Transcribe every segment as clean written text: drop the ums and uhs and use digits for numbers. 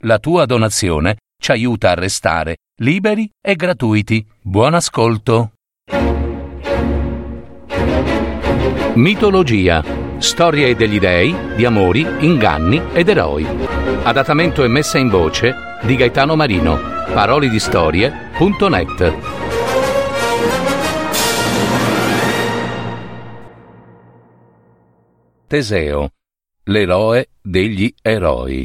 La tua donazione ci aiuta a restare liberi e gratuiti. Buon ascolto. Mitologia. Storie degli dei, di amori, inganni ed eroi. Adattamento e messa in voce di Gaetano Marino. Parolidistorie.net. Teseo, l'eroe degli eroi.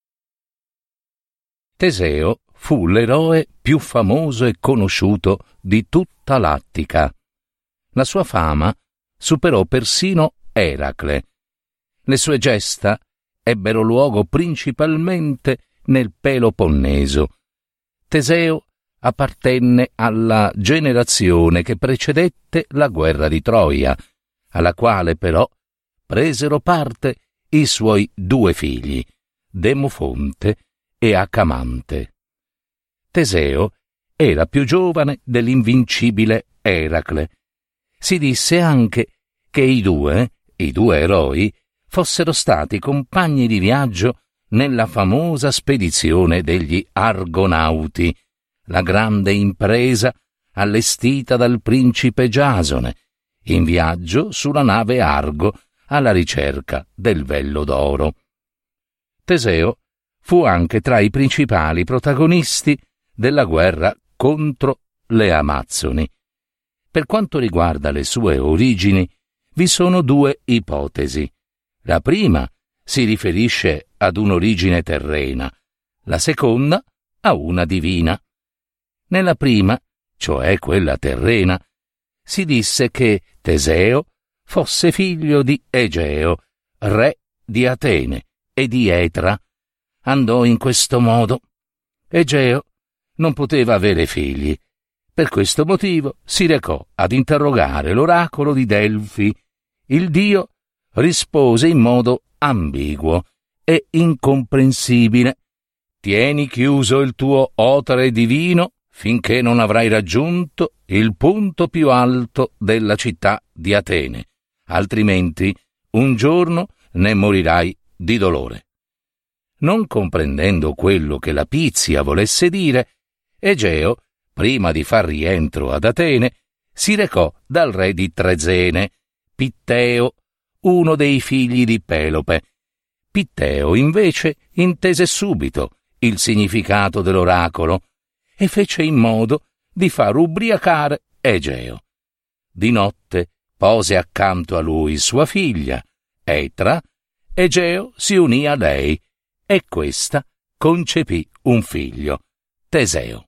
Teseo fu l'eroe più famoso e conosciuto di tutta l'Attica. La sua fama superò persino Eracle. Le sue gesta ebbero luogo principalmente nel Peloponneso. Teseo appartenne alla generazione che precedette la guerra di Troia, alla quale però presero parte i suoi due figli, Demofonte e Acamante. Teseo era più giovane dell'invincibile Eracle. Si disse anche che i due eroi, fossero stati compagni di viaggio nella famosa spedizione degli Argonauti, la grande impresa allestita dal principe Giasone, in viaggio sulla nave Argo alla ricerca del vello d'oro. Teseo fu anche tra i principali protagonisti della guerra contro le Amazzoni. Per quanto riguarda le sue origini, vi sono due ipotesi. La prima si riferisce ad un'origine terrena, la seconda a una divina. Nella prima, cioè quella terrena, si disse che Teseo fosse figlio di Egeo, re di Atene e di Etra. Andò in questo modo. Egeo non poteva avere figli. Per questo motivo si recò ad interrogare l'oracolo di Delfi. Il dio rispose in modo ambiguo e incomprensibile: «Tieni chiuso il tuo otere divino finché non avrai raggiunto il punto più alto della città di Atene, altrimenti un giorno ne morirai di dolore». Non comprendendo quello che la pizia volesse dire, Egeo, prima di far rientro ad Atene, si recò dal re di Trezene, Pitteo, uno dei figli di Pelope. Pitteo, invece, intese subito il significato dell'oracolo e fece in modo di far ubriacare Egeo. Di notte pose accanto a lui sua figlia, Etra. Egeo si unì a lei e questa concepì un figlio, Teseo.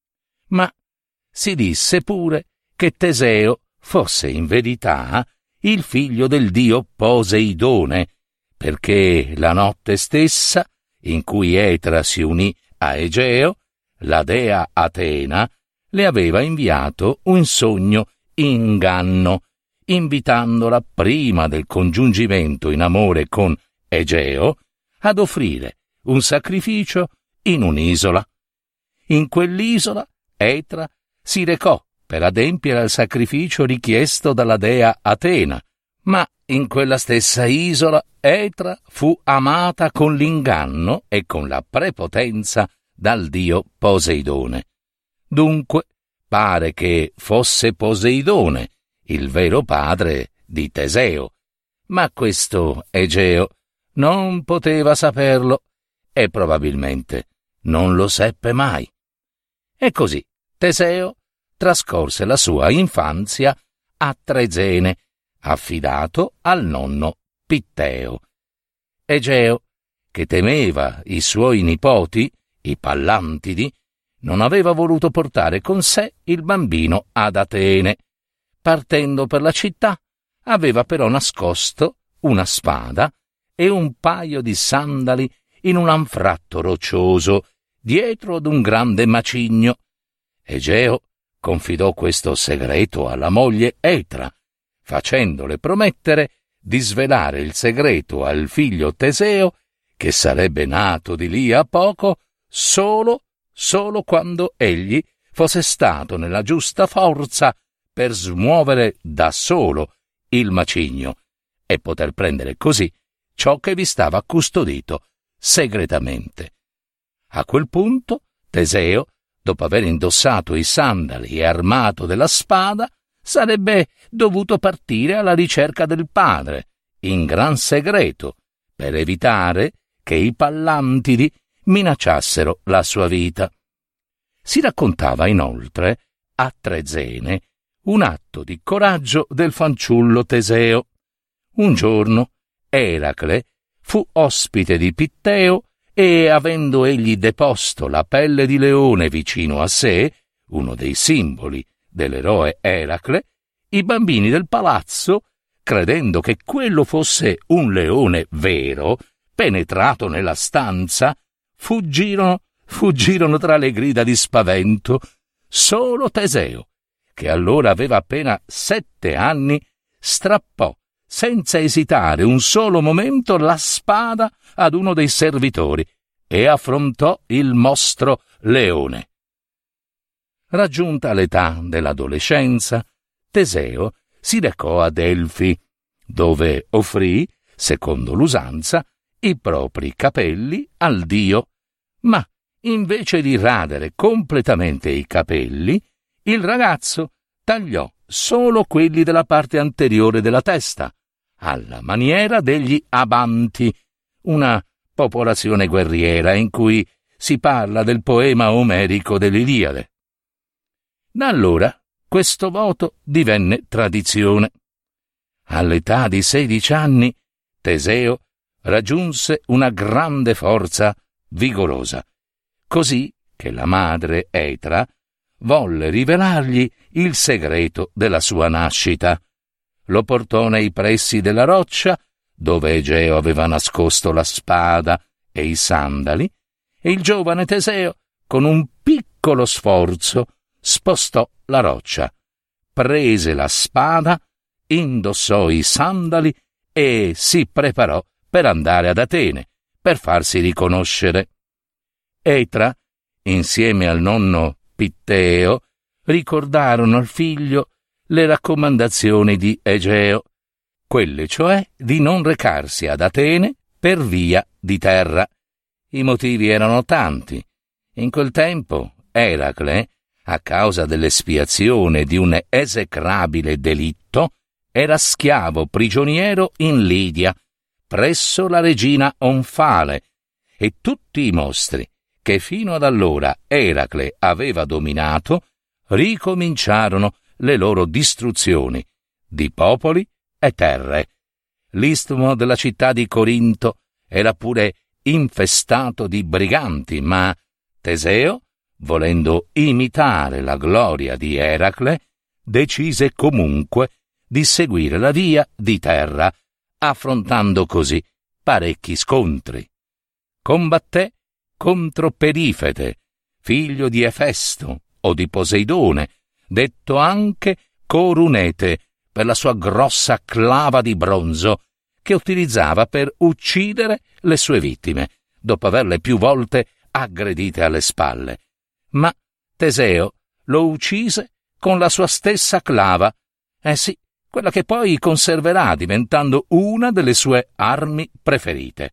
Ma si disse pure che Teseo fosse in verità il figlio del dio Poseidone, perché la notte stessa in cui Etra si unì a Egeo, la dea Atena le aveva inviato un sogno inganno, invitandola prima del congiungimento in amore con Egeo ad offrire un sacrificio in un'isola. In quell'isola Etra si recò per adempiere al sacrificio richiesto dalla dea Atena, ma in quella stessa isola Etra fu amata con l'inganno e con la prepotenza dal dio Poseidone. Dunque pare che fosse Poseidone il vero padre di Teseo, ma questo Egeo non poteva saperlo e probabilmente non lo seppe mai. E così Teseo trascorse la sua infanzia a Trezene, affidato al nonno Pitteo. Egeo, che temeva i suoi nipoti, i Pallantidi, non aveva voluto portare con sé il bambino ad Atene. Partendo per la città, aveva però nascosto una spada e un paio di sandali in un anfratto roccioso, dietro ad un grande macigno. Egeo confidò questo segreto alla moglie Etra, facendole promettere di svelare il segreto al figlio Teseo, che sarebbe nato di lì a poco, solo quando egli fosse stato nella giusta forza per smuovere da solo il macigno e poter prendere così ciò che vi stava custodito segretamente. A quel punto Teseo, dopo aver indossato i sandali e armato della spada, sarebbe dovuto partire alla ricerca del padre, in gran segreto, per evitare che i Pallantidi minacciassero la sua vita. Si raccontava inoltre, a Trezene, un atto di coraggio del fanciullo Teseo. Un giorno Eracle fu ospite di Pitteo e, avendo egli deposto la pelle di leone vicino a sé, uno dei simboli dell'eroe Eracle, i bambini del palazzo, credendo che quello fosse un leone vero, penetrato nella stanza, fuggirono tra le grida di spavento. Solo Teseo, che allora aveva appena 7 anni, strappò senza esitare un solo momento la spada ad uno dei servitori e affrontò il mostro leone. Raggiunta l'età dell'adolescenza, Teseo si recò a Delfi, dove offrì, secondo l'usanza, i propri capelli al dio, ma invece di radere completamente i capelli, il ragazzo tagliò solo quelli della parte anteriore della testa, alla maniera degli Abanti, una popolazione guerriera in cui si parla del poema omerico dell'Iliade. Da allora questo voto divenne tradizione. All'età di 16 anni Teseo raggiunse una grande forza vigorosa, così che la madre Etra volle rivelargli il segreto della sua nascita. Lo portò nei pressi della roccia, dove Egeo aveva nascosto la spada e i sandali, e il giovane Teseo, con un piccolo sforzo, spostò la roccia, prese la spada, indossò i sandali e si preparò per andare ad Atene, per farsi riconoscere. Etra, insieme al nonno Pitteo, ricordarono al figlio le raccomandazioni di Egeo, quelle cioè di non recarsi ad Atene per via di terra. I motivi erano tanti. In quel tempo Eracle, a causa dell'espiazione di un esecrabile delitto, era schiavo prigioniero in Lidia, presso la regina Onfale, e tutti i mostri che fino ad allora Eracle aveva dominato ricominciarono le loro distruzioni di popoli e terre. L'istmo della città di Corinto era pure infestato di briganti, ma Teseo, volendo imitare la gloria di Eracle, decise comunque di seguire la via di terra, affrontando così parecchi scontri. Combatté contro Perifete, figlio di Efesto o di Poseidone, detto anche Corunete per la sua grossa clava di bronzo che utilizzava per uccidere le sue vittime, dopo averle più volte aggredite alle spalle. Ma Teseo lo uccise con la sua stessa clava, sì, quella che poi conserverà diventando una delle sue armi preferite.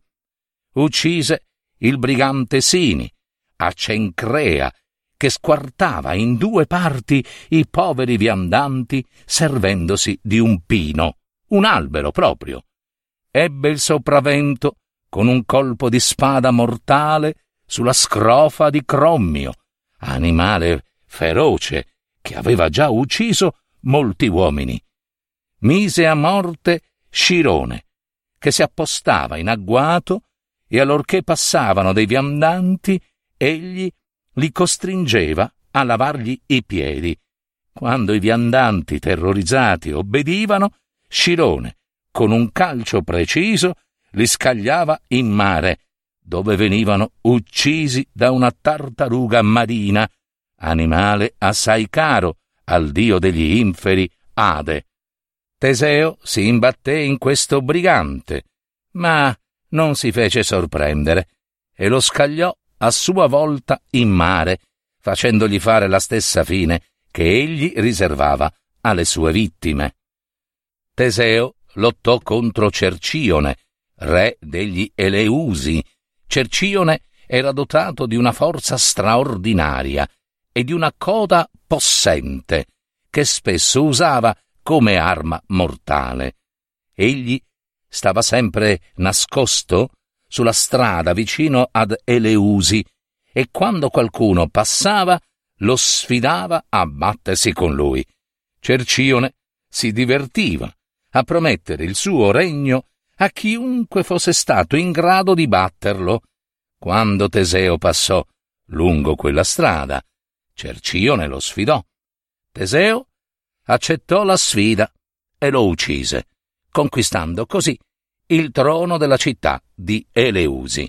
Uccise il brigante Sini, a Cencrea, che squartava in 2 parti i poveri viandanti servendosi di un pino, un albero proprio. Ebbe il sopravvento con un colpo di spada mortale sulla scrofa di Crommio, animale feroce che aveva già ucciso molti uomini. Mise a morte Scirone, che si appostava in agguato, e allorché passavano dei viandanti, egli li costringeva a lavargli i piedi. Quando i viandanti terrorizzati obbedivano, Scirone, con un calcio preciso, li scagliava in mare, dove venivano uccisi da una tartaruga marina, animale assai caro al dio degli inferi Ade. Teseo si imbatté in questo brigante, ma non si fece sorprendere e lo scagliò a sua volta in mare, facendogli fare la stessa fine che egli riservava alle sue vittime. Teseo lottò contro Cercione, re degli Eleusi. Cercione era dotato di una forza straordinaria e di una coda possente, che spesso usava come arma mortale. Egli stava sempre nascosto sulla strada vicino ad Eleusi e quando qualcuno passava lo sfidava a battersi con lui. Cercione si divertiva a promettere il suo regno a chiunque fosse stato in grado di batterlo. Quando Teseo passò lungo quella strada, Cercione lo sfidò. Teseo accettò la sfida e lo uccise, conquistando così il trono della città di Eleusi.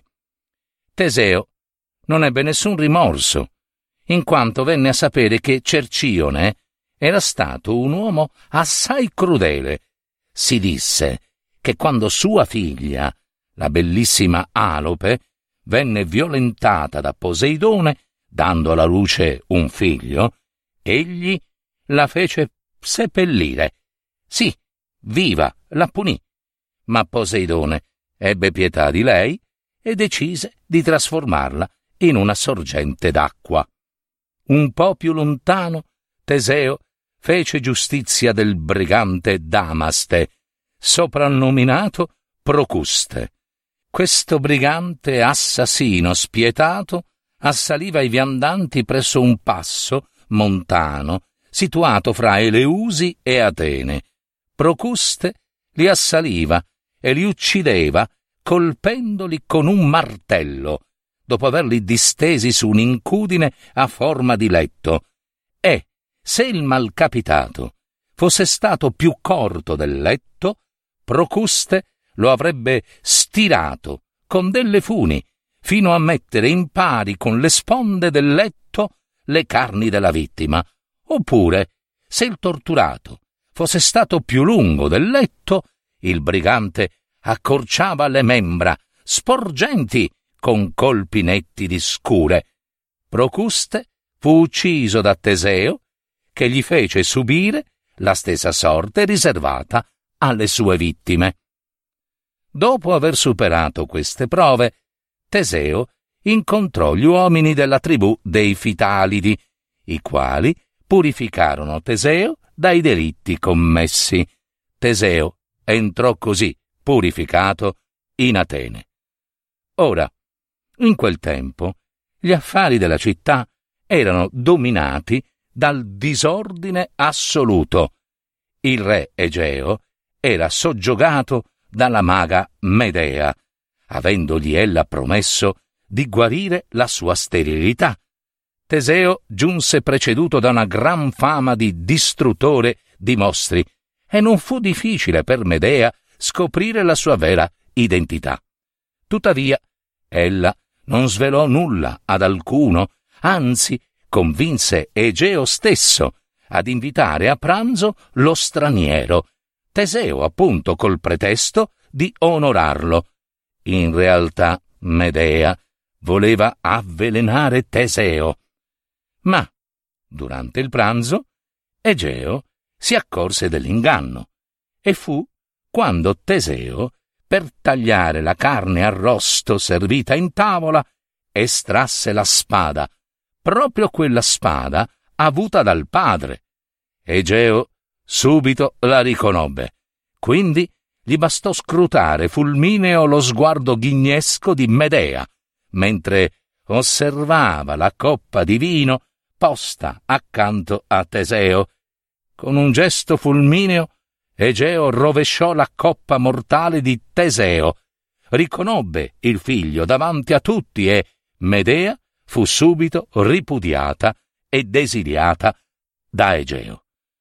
Teseo non ebbe nessun rimorso, in quanto venne a sapere che Cercione era stato un uomo assai crudele. Si disse che quando sua figlia, la bellissima Alope, venne violentata da Poseidone, dando alla luce un figlio, egli la fece seppellire. Sì, viva, la punì, ma Poseidone ebbe pietà di lei e decise di trasformarla in una sorgente d'acqua. Un po' più lontano, Teseo fece giustizia del brigante Damaste, soprannominato Procuste. Questo brigante assassino spietato assaliva i viandanti presso un passo montano situato fra Eleusi e Atene. Procuste li assaliva e li uccideva colpendoli con un martello, dopo averli distesi su un'incudine a forma di letto. E, se il malcapitato fosse stato più corto del letto, Procuste lo avrebbe stirato con delle funi, fino a mettere in pari con le sponde del letto le carni della vittima. Oppure, se il torturato fosse stato più lungo del letto, il brigante accorciava le membra, sporgenti con colpi netti di scure. Procuste fu ucciso da Teseo, che gli fece subire la stessa sorte riservata alle sue vittime. Dopo aver superato queste prove, Teseo incontrò gli uomini della tribù dei Fitalidi, i quali purificarono Teseo dai delitti commessi. Teseo entrò così, purificato, in Atene. Ora, in quel tempo, gli affari della città erano dominati dal disordine assoluto. Il re Egeo era soggiogato dalla maga Medea, avendogli ella promesso di guarire la sua sterilità. Teseo giunse preceduto da una gran fama di distruttore di mostri e non fu difficile per Medea scoprire la sua vera identità. Tuttavia, ella non svelò nulla ad alcuno, anzi convinse Egeo stesso ad invitare a pranzo lo straniero, Teseo appunto col pretesto di onorarlo. In realtà Medea voleva avvelenare Teseo. Ma, durante il pranzo, Egeo si accorse dell'inganno e fu quando Teseo, per tagliare la carne arrosto servita in tavola, estrasse la spada, proprio quella spada avuta dal padre. Egeo subito la riconobbe, quindi gli bastò scrutare fulmineo lo sguardo ghignesco di Medea, mentre osservava la coppa di vino posta accanto a Teseo. Con un gesto fulmineo, Egeo rovesciò la coppa mortale di Teseo, riconobbe il figlio davanti a tutti e Medea fu subito ripudiata ed esiliata da Egeo.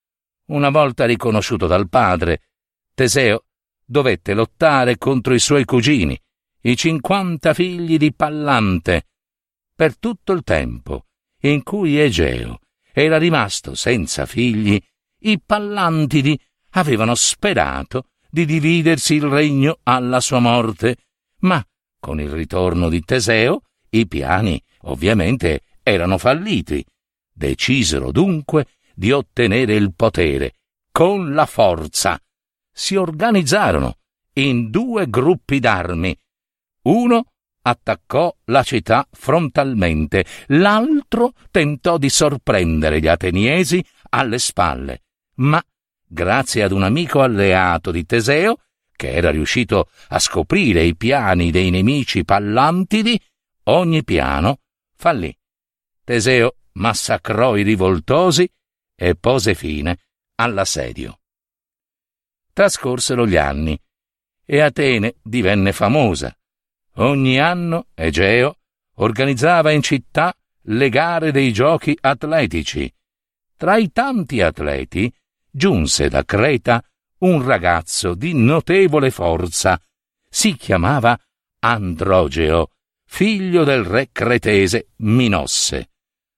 Una volta riconosciuto dal padre, Teseo dovette lottare contro i suoi cugini, i 50 figli di Pallante. Per tutto il tempo in cui Egeo era rimasto senza figli, i Pallantidi avevano sperato di dividersi il regno alla sua morte, ma con il ritorno di Teseo i piani ovviamente erano falliti. Decisero dunque di ottenere il potere con la forza. Si organizzarono in 2 gruppi d'armi, uno attaccò la città frontalmente, l'altro tentò di sorprendere gli ateniesi alle spalle, ma, grazie ad un amico alleato di Teseo, che era riuscito a scoprire i piani dei nemici Pallantidi, ogni piano fallì. Teseo massacrò i rivoltosi e pose fine all'assedio. Trascorsero gli anni e Atene divenne famosa. Ogni anno Egeo organizzava in città le gare dei giochi atletici. Tra i tanti atleti giunse da Creta un ragazzo di notevole forza. Si chiamava Androgeo, figlio del re cretese Minosse.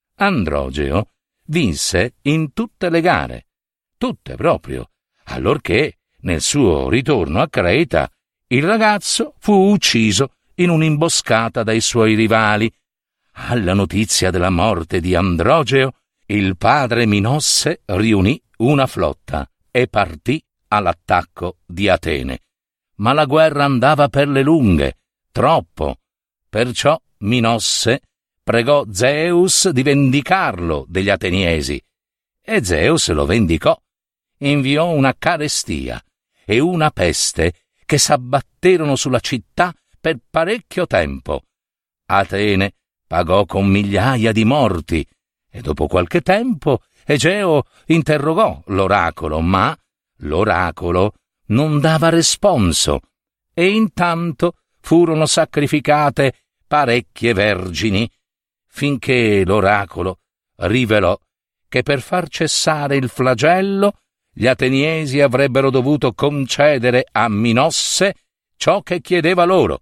Androgeo vinse in tutte le gare, tutte proprio, allorché nel suo ritorno a Creta il ragazzo fu ucciso in un'imboscata dai suoi rivali. Alla notizia della morte di Androgeo, il padre Minosse riunì una flotta e partì all'attacco di Atene. Ma la guerra andava per le lunghe, troppo. Perciò Minosse pregò Zeus di vendicarlo degli ateniesi. E Zeus lo vendicò. Inviò una carestia e una peste che s'abbatterono sulla città per parecchio tempo. Atene pagò con migliaia di morti e dopo qualche tempo Egeo interrogò l'oracolo, ma l'oracolo non dava responso e intanto furono sacrificate parecchie vergini, finché l'oracolo rivelò che per far cessare il flagello gli ateniesi avrebbero dovuto concedere a Minosse ciò che chiedeva loro.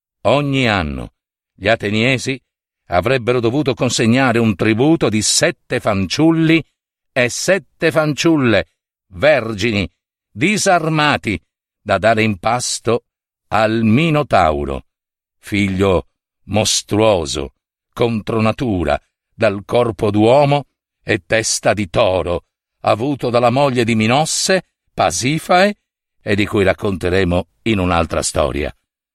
Ogni anno gli ateniesi avrebbero dovuto consegnare un tributo di 7 fanciulli e 7 fanciulle, vergini, disarmati, da dare in pasto al Minotauro, figlio mostruoso, contro natura, dal corpo d'uomo e testa di toro, avuto dalla moglie di Minosse, Pasifae, e di cui racconteremo in un'altra storia.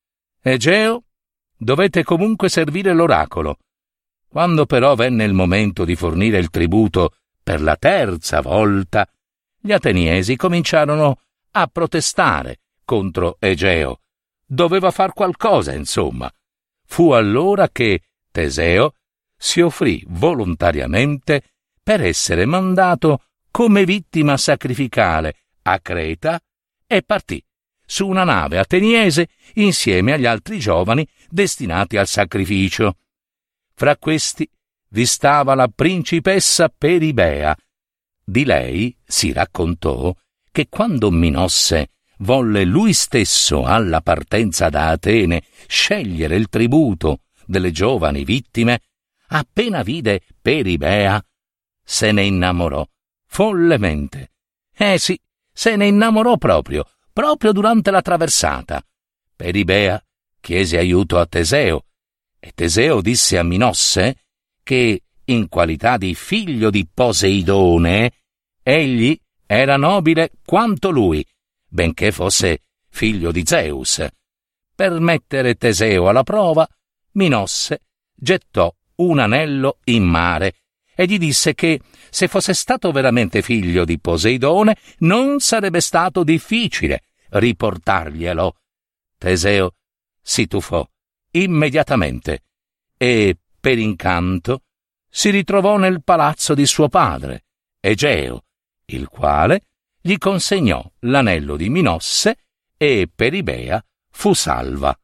Egeo dovette comunque servire l'oracolo. Quando però venne il momento di fornire il tributo per la 3ª volta, gli ateniesi cominciarono a protestare contro Egeo. Doveva far qualcosa, insomma. Fu allora che Teseo si offrì volontariamente per essere mandato come vittima sacrificale a Creta e partì su una nave ateniese insieme agli altri giovani destinati al sacrificio. Fra questi vi stava la principessa Peribea. Di lei si raccontò che quando Minosse volle lui stesso alla partenza da Atene scegliere il tributo delle giovani vittime, appena vide Peribea, se ne innamorò follemente. Sì, se ne innamorò proprio durante la traversata. Peribea chiese aiuto a Teseo, e Teseo disse a Minosse che, in qualità di figlio di Poseidone, egli era nobile quanto lui, benché fosse figlio di Zeus. Per mettere Teseo alla prova, Minosse gettò un anello in mare e gli disse che, se fosse stato veramente figlio di Poseidone, non sarebbe stato difficile riportarglielo. Teseo si tuffò immediatamente e, per incanto, si ritrovò nel palazzo di suo padre, Egeo, il quale gli consegnò l'anello di Minosse e Peribea fu salva.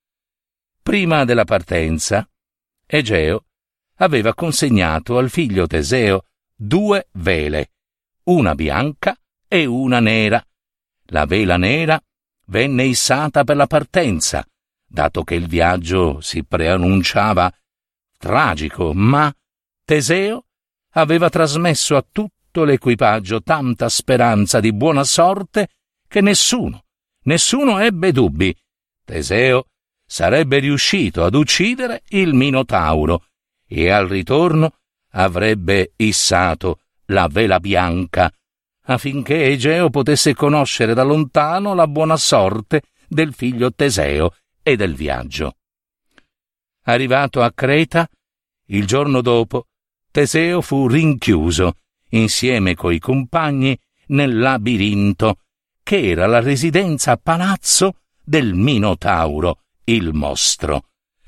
Prima della partenza, Egeo aveva consegnato al figlio Teseo 2 vele, una bianca e una nera. La vela nera venne issata per la partenza, dato che il viaggio si preannunciava tragico, ma Teseo aveva trasmesso a tutto l'equipaggio tanta speranza di buona sorte che nessuno ebbe dubbi. Teseo sarebbe riuscito ad uccidere il Minotauro e al ritorno avrebbe issato la vela bianca affinché Egeo potesse conoscere da lontano la buona sorte del figlio Teseo e del viaggio. Arrivato a Creta, il giorno dopo, Teseo fu rinchiuso insieme coi compagni nel labirinto, che era la residenza palazzo del Minotauro, il mostro.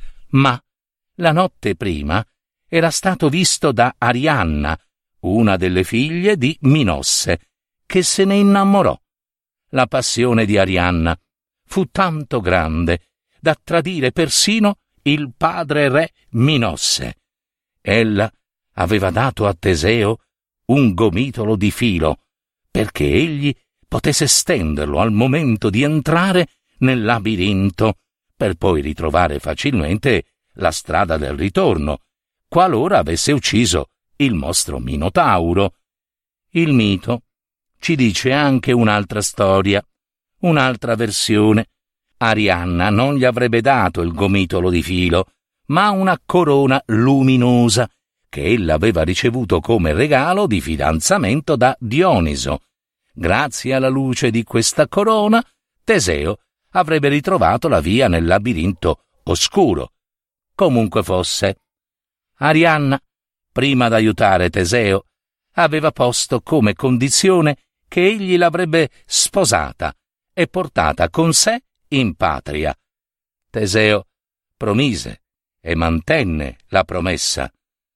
Ma la notte prima era stato visto da Arianna, una delle figlie di Minosse, che se ne innamorò. La passione di Arianna fu tanto grande da tradire persino il padre re Minosse. Ella aveva dato a Teseo un gomitolo di filo, perché egli potesse stenderlo al momento di entrare nel labirinto, per poi ritrovare facilmente la strada del ritorno, qualora avesse ucciso il mostro Minotauro. Il mito ci dice anche un'altra storia, un'altra versione. Arianna non gli avrebbe dato il gomitolo di filo, ma una corona luminosa che ella aveva ricevuto come regalo di fidanzamento da Dioniso. Grazie alla luce di questa corona, Teseo avrebbe ritrovato la via nel labirinto oscuro. Comunque fosse, Arianna, prima d'aiutare Teseo, aveva posto come condizione che egli l'avrebbe sposata e portata con sé in patria. Teseo promise e mantenne la promessa.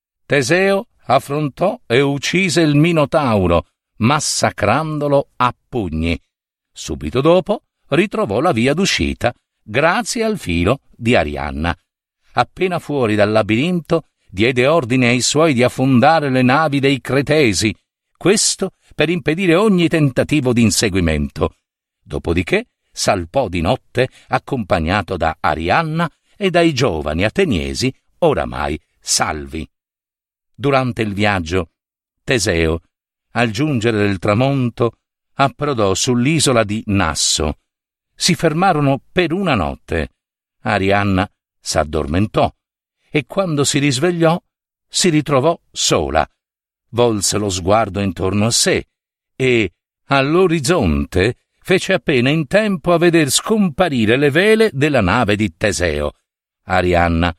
Teseo affrontò e uccise il Minotauro, massacrandolo a pugni. Subito dopo ritrovò la via d'uscita grazie al filo di Arianna. Appena fuori dal labirinto, diede ordine ai suoi di affondare le navi dei Cretesi, questo per impedire ogni tentativo di inseguimento. Dopodiché salpò di notte accompagnato da Arianna e dai giovani ateniesi oramai salvi. Durante il viaggio, Teseo, al giungere del tramonto, approdò sull'isola di Nasso. Si fermarono per una notte. Arianna s'addormentò e quando si risvegliò si ritrovò sola. Volse lo sguardo intorno a sé e, all'orizzonte, fece appena in tempo a veder scomparire le vele della nave di Teseo. Arianna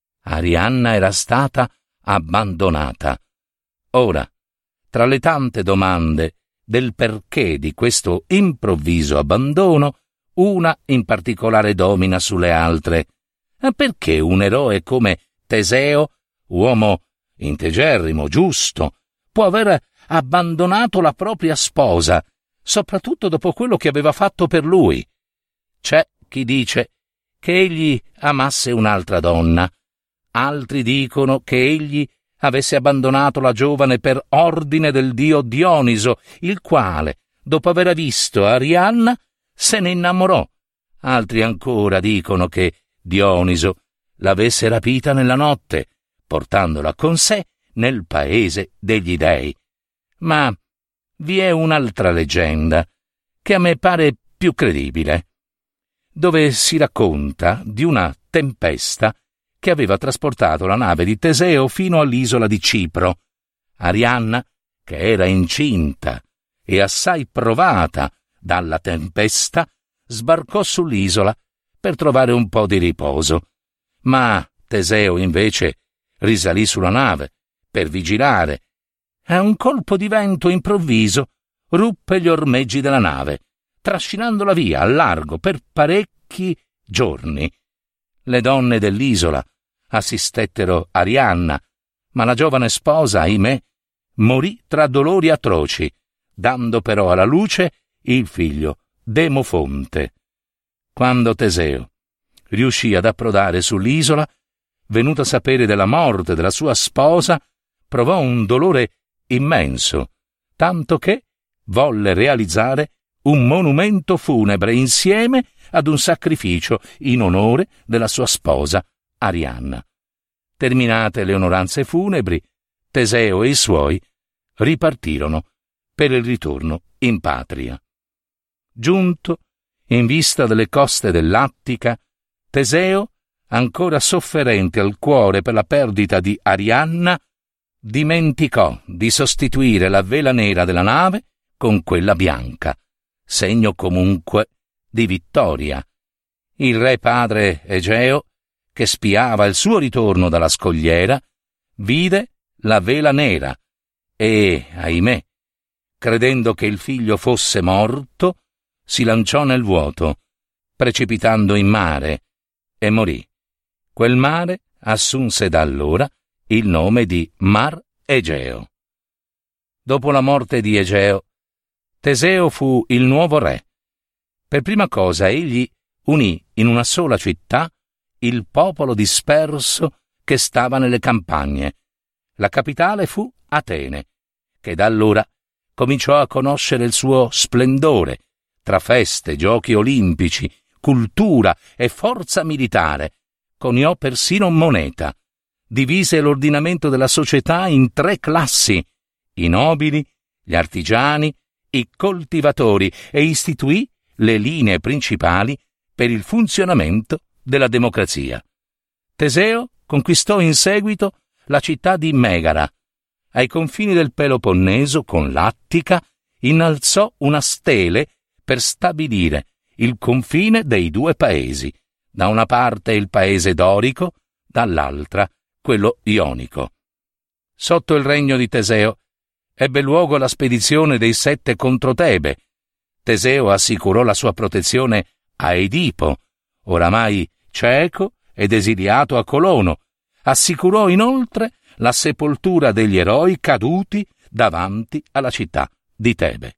era stata abbandonata. Ora, tra le tante domande del perché di questo improvviso abbandono, una in particolare domina sulle altre. Perché un eroe come Teseo, uomo integerrimo, giusto, può aver abbandonato la propria sposa, soprattutto dopo quello che aveva fatto per lui? C'è chi dice che egli amasse un'altra donna, altri dicono che egli avesse abbandonato la giovane per ordine del dio Dioniso, il quale, dopo aver visto Arianna, se ne innamorò. Altri ancora dicono che Dioniso l'avesse rapita nella notte, portandola con sé nel paese degli dei. Ma vi è un'altra leggenda, che a me pare più credibile, dove si racconta di una tempesta che aveva trasportato la nave di Teseo fino all'isola di Cipro. Arianna, che era incinta e assai provata dalla tempesta, sbarcò sull'isola per trovare un po' di riposo. Ma Teseo, invece, risalì sulla nave per vigilare. E un colpo di vento improvviso ruppe gli ormeggi della nave, trascinandola via al largo per parecchi giorni. Le donne dell'isola assistettero Arianna, ma la giovane sposa, ahimè, morì tra dolori atroci, dando però alla luce il figlio Demofonte. Quando Teseo riuscì ad approdare sull'isola, venuto a sapere della morte della sua sposa, provò un dolore immenso, tanto che volle realizzare un monumento funebre insieme ad un sacrificio in onore della sua sposa Arianna. Terminate le onoranze funebri, Teseo e i suoi ripartirono per il ritorno in patria. Giunto in vista delle coste dell'Attica, Teseo, ancora sofferente al cuore per la perdita di Arianna, dimenticò di sostituire la vela nera della nave con quella bianca, segno comunque di vittoria. Il re padre Egeo, che spiava il suo ritorno dalla scogliera, vide la vela nera e, ahimè, credendo che il figlio fosse morto, si lanciò nel vuoto, precipitando in mare, e morì. Quel mare assunse da allora il nome di Mar Egeo. Dopo la morte di Egeo, Teseo fu il nuovo re. Per prima cosa egli unì in una sola città il popolo disperso che stava nelle campagne. La capitale fu Atene, che da allora cominciò a conoscere il suo splendore, tra feste, giochi olimpici, cultura e forza militare. Coniò persino moneta. Divise l'ordinamento della società in 3 classi: i nobili, gli artigiani, i coltivatori, e istituì le linee principali per il funzionamento della democrazia. Teseo conquistò in seguito la città di Megara. Ai confini del Peloponneso, con l'Attica, innalzò una stele per stabilire il confine dei 2 paesi, da una parte il paese dorico, dall'altra quello ionico. Sotto il regno di Teseo ebbe luogo la spedizione dei 7 contro Tebe. Teseo assicurò la sua protezione a Edipo, oramai cieco ed esiliato a Colono. Assicurò inoltre la sepoltura degli eroi caduti davanti alla città di Tebe.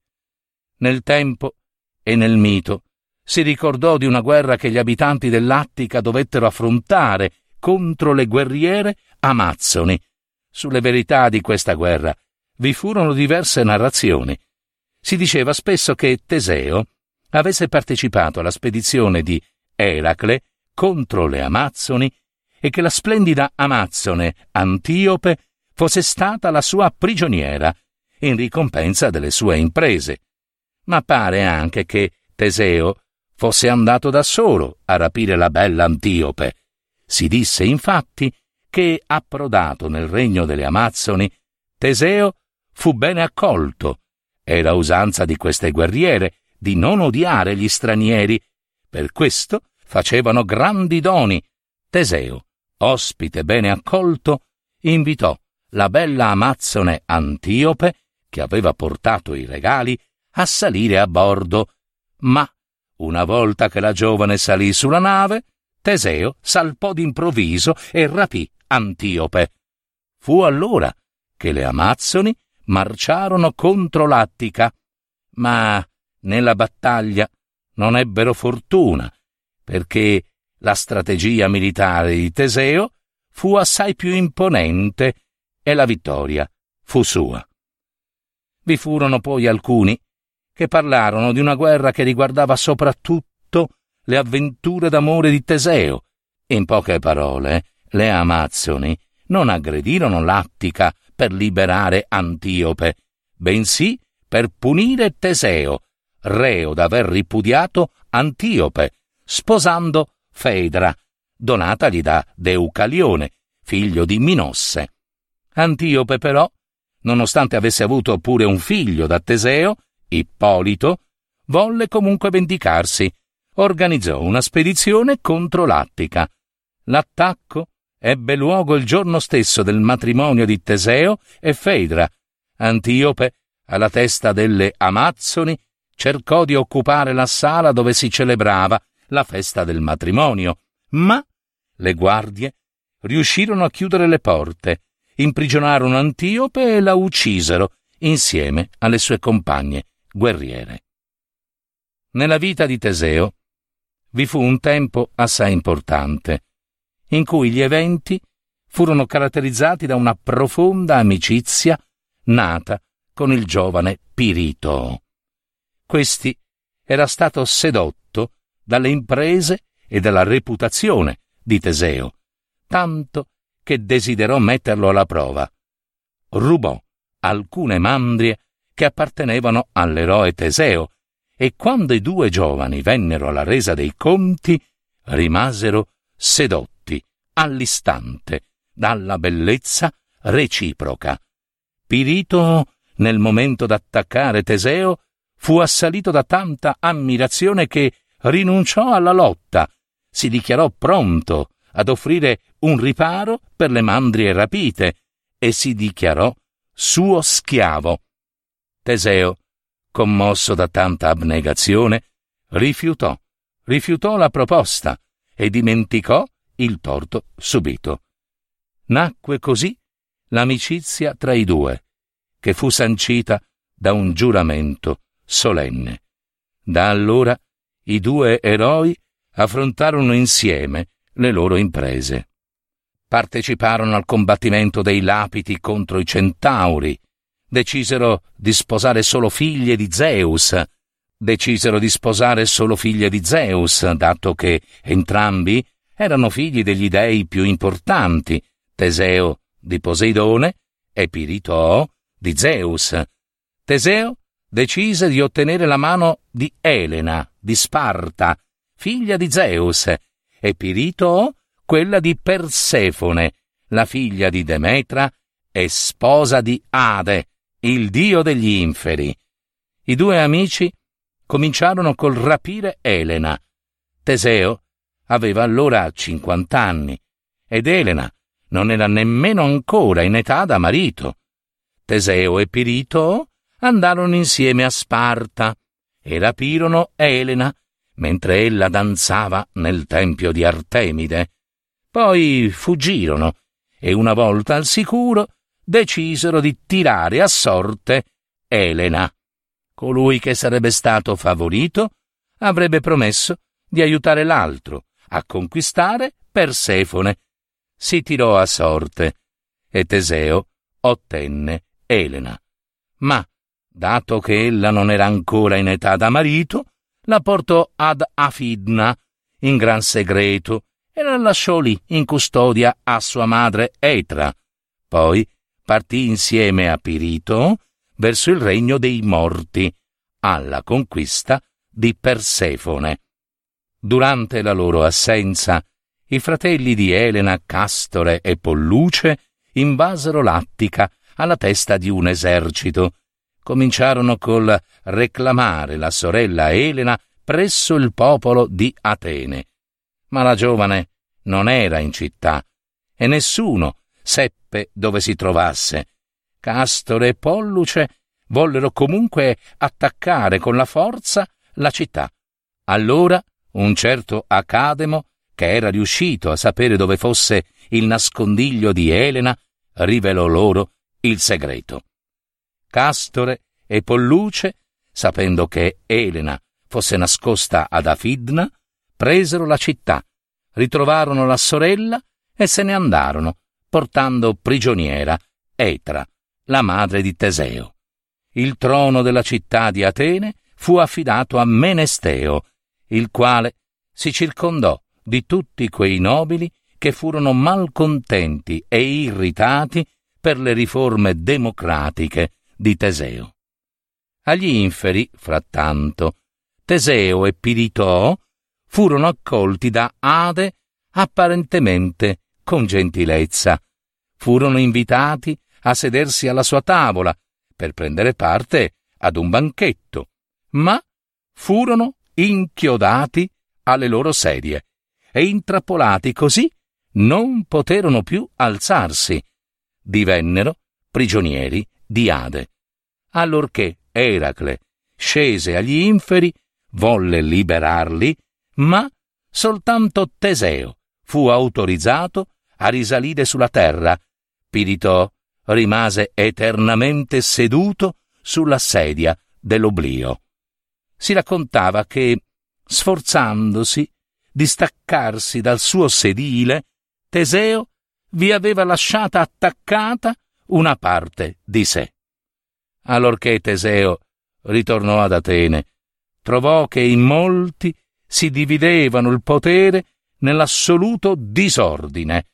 Nel tempo e nel mito si ricordò di una guerra che gli abitanti dell'Attica dovettero affrontare contro le guerriere amazzoni. Sulle verità di questa guerra vi furono diverse narrazioni. Si diceva spesso che Teseo avesse partecipato alla spedizione di Eracle contro le Amazzoni e che la splendida Amazzone Antiope fosse stata la sua prigioniera in ricompensa delle sue imprese. Ma pare anche che Teseo fosse andato da solo a rapire la bella Antiope. Si disse infatti che, approdato nel regno delle Amazzoni, Teseo fu bene accolto. Era usanza di queste guerriere di non odiare gli stranieri. Per questo facevano grandi doni. Teseo, ospite bene accolto, invitò la bella Amazzone Antiope, che aveva portato i regali, a salire a bordo. Ma, una volta che la giovane salì sulla nave, Teseo salpò d'improvviso e rapì Antiope. Fu allora che le Amazzoni marciarono contro l'Attica, ma nella battaglia non ebbero fortuna, perché la strategia militare di Teseo fu assai più imponente e la vittoria fu sua. Vi furono poi alcuni che parlarono di una guerra che riguardava soprattutto le avventure d'amore di Teseo. In poche parole, le Amazzoni non aggredirono l'Attica per liberare Antiope, bensì per punire Teseo, reo d'aver ripudiato Antiope, sposando Fedra, donatagli da Deucalione, figlio di Minosse. Antiope però, nonostante avesse avuto pure un figlio da Teseo, Ippolito, volle comunque vendicarsi. Organizzò una spedizione contro l'Attica. L'attacco ebbe luogo il giorno stesso del matrimonio di Teseo e Fedra. Antiope, alla testa delle Amazzoni, cercò di occupare la sala dove si celebrava la festa del matrimonio, ma le guardie riuscirono a chiudere le porte, imprigionarono Antiope e la uccisero insieme alle sue compagne guerriere. Nella vita di Teseo vi fu un tempo assai importante, in cui gli eventi furono caratterizzati da una profonda amicizia nata con il giovane Pirito. Questi era stato sedotto dalle imprese e dalla reputazione di Teseo, tanto che desiderò metterlo alla prova. Rubò alcune mandrie che appartenevano all'eroe Teseo, e quando i 2 giovani vennero alla resa dei conti, rimasero sedotti all'istante dalla bellezza reciproca. Pirito, nel momento d'attaccare Teseo, fu assalito da tanta ammirazione che rinunciò alla lotta, si dichiarò pronto ad offrire un riparo per le mandrie rapite e si dichiarò suo schiavo. Teseo, commosso da tanta abnegazione, rifiutò la proposta e dimenticò il torto subito. Nacque così l'amicizia tra i due, che fu sancita da un giuramento solenne. Da allora i due eroi affrontarono insieme le loro imprese. Parteciparono al combattimento dei Lapiti contro i Centauri, decisero di sposare solo figlie di Zeus, dato che entrambi erano figli degli dei più importanti, Teseo di Poseidone e Piritoo di Zeus. Teseo decise di ottenere la mano di Elena di Sparta, figlia di Zeus, e Piritoo quella di Persefone, la figlia di Demetra e sposa di Ade, il dio degli inferi. I due amici cominciarono col rapire Elena. Teseo aveva allora 50 anni ed Elena non era nemmeno ancora in età da marito. Teseo e Piritoo andarono insieme a Sparta e rapirono Elena mentre ella danzava nel tempio di Artemide. Poi fuggirono e una volta al sicuro decisero di tirare a sorte Elena. Colui che sarebbe stato favorito avrebbe promesso di aiutare l'altro a conquistare Persefone. Si tirò a sorte e Teseo ottenne Elena. Ma, dato che ella non era ancora in età da marito, la portò ad Afidna in gran segreto e la lasciò lì in custodia a sua madre Etra. Poi partì insieme a Piritoo verso il regno dei morti, alla conquista di Persefone. Durante la loro assenza, i fratelli di Elena, Castore e Polluce, invasero l'Attica alla testa di un esercito. Cominciarono col reclamare la sorella Elena presso il popolo di Atene. Ma la giovane non era in città e nessuno seppe dove si trovasse. Castore e Polluce vollero comunque attaccare con la forza la città. Allora un certo Academo, che era riuscito a sapere dove fosse il nascondiglio di Elena, rivelò loro il segreto. Castore e Polluce, sapendo che Elena fosse nascosta ad Afidna, presero la città, ritrovarono la sorella e se ne andarono, portando prigioniera Etra, la madre di Teseo. Il trono della città di Atene fu affidato a Menesteo, il quale si circondò di tutti quei nobili che furono malcontenti e irritati per le riforme democratiche di Teseo. Agli inferi, frattanto, Teseo e Piritoo furono accolti da Ade apparentemente con gentilezza. Furono invitati a sedersi alla sua tavola per prendere parte ad un banchetto, ma furono inchiodati alle loro sedie e intrappolati così non poterono più alzarsi. Divennero prigionieri di Ade. Allorché Eracle scese agli inferi, volle liberarli, ma soltanto Teseo fu autorizzato a risalire sulla terra. Piritoo rimase eternamente seduto sulla sedia dell'oblio. Si raccontava che, sforzandosi di staccarsi dal suo sedile, Teseo vi aveva lasciata attaccata una parte di sé. Allorché Teseo ritornò ad Atene, trovò che in molti si dividevano il potere nell'assoluto disordine.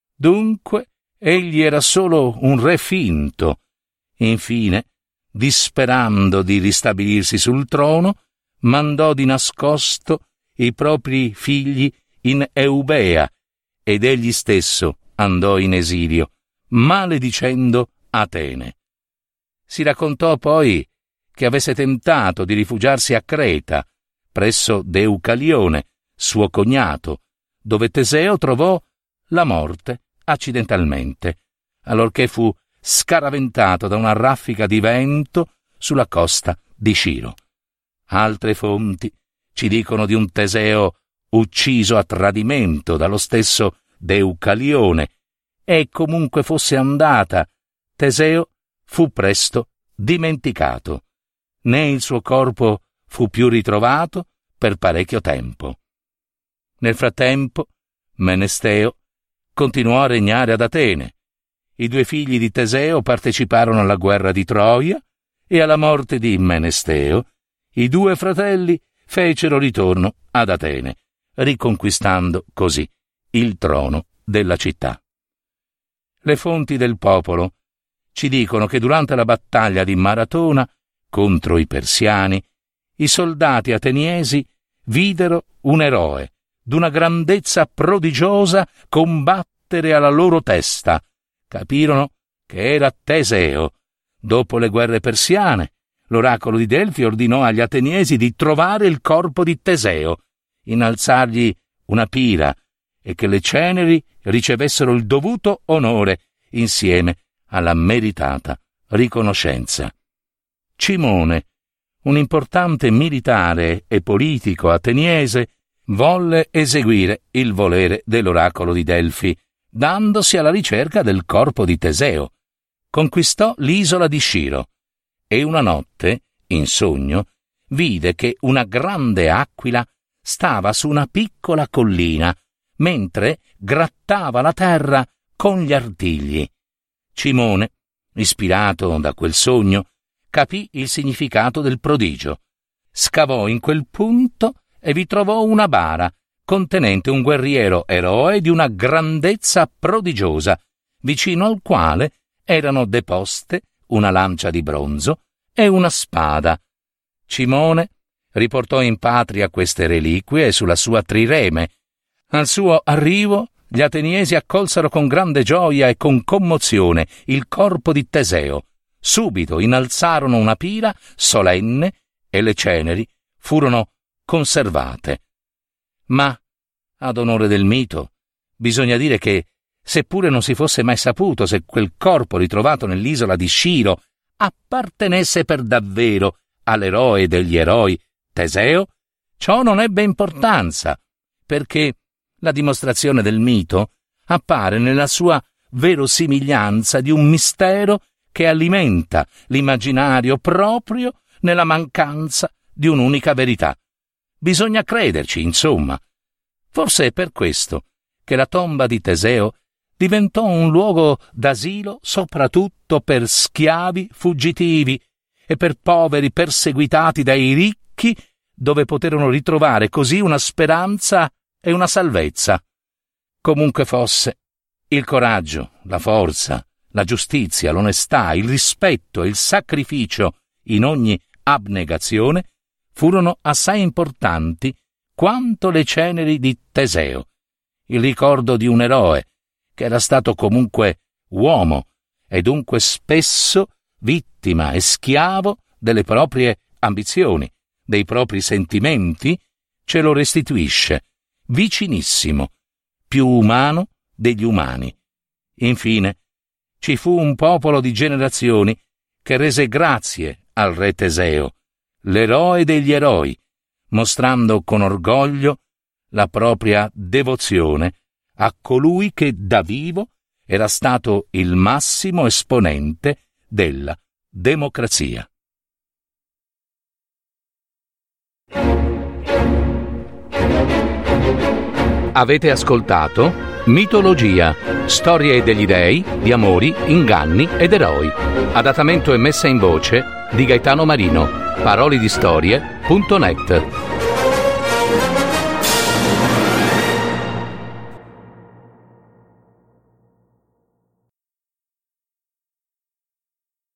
Dunque egli era solo un re finto. Infine, disperando di ristabilirsi sul trono, mandò di nascosto i propri figli in Eubea ed egli stesso andò in esilio, maledicendo Atene. Si raccontò poi che avesse tentato di rifugiarsi a Creta, presso Deucalione, suo cognato, dove Teseo trovò la morte accidentalmente, allorché fu scaraventato da una raffica di vento sulla costa di Sciro. Altre fonti ci dicono di un Teseo ucciso a tradimento dallo stesso Deucalione, e comunque fosse andata, Teseo fu presto dimenticato, né il suo corpo fu più ritrovato per parecchio tempo. Nel frattempo, Menesteo continuò a regnare ad Atene. I 2 figli di Teseo parteciparono alla guerra di Troia e alla morte di Menesteo i 2 fratelli fecero ritorno ad Atene, riconquistando così il trono della città. Le fonti del popolo ci dicono che durante la battaglia di Maratona contro i persiani, i soldati ateniesi videro un eroe d'una grandezza prodigiosa combattere alla loro testa. Capirono che era Teseo. Dopo le guerre persiane, l'oracolo di Delfi ordinò agli ateniesi di trovare il corpo di Teseo, innalzargli una pira e che le ceneri ricevessero il dovuto onore insieme alla meritata riconoscenza. Cimone, un importante militare e politico ateniese, volle eseguire il volere dell'oracolo di Delfi, dandosi alla ricerca del corpo di Teseo. Conquistò l'isola di Sciro e una notte, in sogno, vide che una grande aquila stava su una piccola collina, mentre grattava la terra con gli artigli. Cimone, ispirato da quel sogno, capì il significato del prodigio. Scavò in quel punto e vi trovò una bara contenente un guerriero eroe di una grandezza prodigiosa, vicino al quale erano deposte una lancia di bronzo e una spada. Cimone riportò in patria queste reliquie sulla sua trireme. Al suo arrivo gli ateniesi accolsero con grande gioia e con commozione il corpo di Teseo. Subito innalzarono una pira solenne e le ceneri furono conservate. Ma, ad onore del mito, bisogna dire che, seppure non si fosse mai saputo se quel corpo ritrovato nell'isola di Sciro appartenesse per davvero all'eroe degli eroi, Teseo, ciò non ebbe importanza, perché la dimostrazione del mito appare nella sua verosimiglianza di un mistero che alimenta l'immaginario proprio nella mancanza di un'unica verità. Bisogna crederci, insomma. Forse è per questo che la tomba di Teseo diventò un luogo d'asilo soprattutto per schiavi fuggitivi e per poveri perseguitati dai ricchi, dove poterono ritrovare così una speranza e una salvezza. Comunque fosse, il coraggio, la forza, la giustizia, l'onestà, il rispetto e il sacrificio in ogni abnegazione furono assai importanti quanto le ceneri di Teseo, il ricordo di un eroe che era stato comunque uomo e dunque spesso vittima e schiavo delle proprie ambizioni, dei propri sentimenti, ce lo restituisce, vicinissimo, più umano degli umani. Infine, ci fu un popolo di generazioni che rese grazie al re Teseo, l'eroe degli eroi, mostrando con orgoglio la propria devozione a colui che da vivo era stato il massimo esponente della democrazia. Avete ascoltato Mitologia, storie degli dei, di amori, inganni ed eroi. Adattamento e messa in voce di Gaetano Marino. Parolidistorie.net